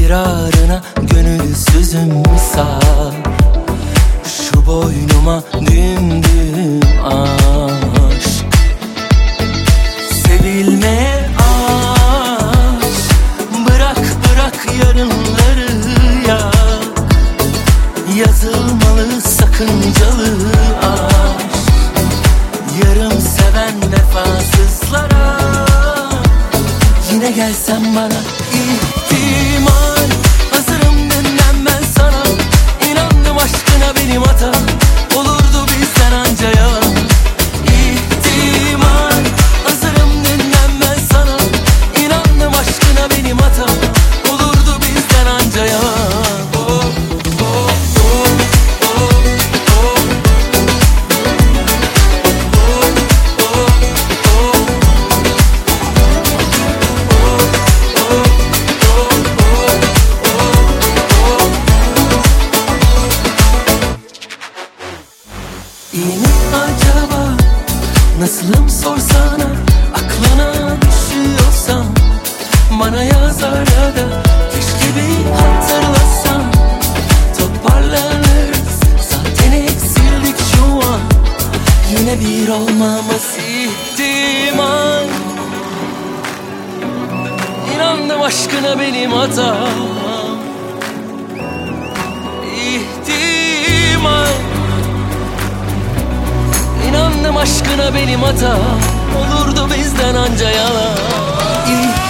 ikrarına gönülsüzüm misal. Şu boynuma dümdüm aşk. Sevilmeye aşk. Bırak bırak yarınları yak. Yazılmalı sakıncalı aşk. Yarım seven vefasızlara yine gelsen bana ihtimal. Hazırım dünden ben sana. İnandım aşkına benim hatam. Olurdu bizden anca yalan. İhtimal. Hazırım dünden ben sana. İnandım aşkına benim hatam. Olurdu bizden anca yalan. İyi mi acaba? Nasılım sorsana. Aklına düşüyorsam bana yaz arada. Keşke bir hatırlasam. Toparlanırız. Zaten eksildik şu an. Yine bir olmamız ihtimal. İnandım aşkına benim hatam. İhtimal. İnandım aşkına benim hatam. Olurdu bizden anca yalan.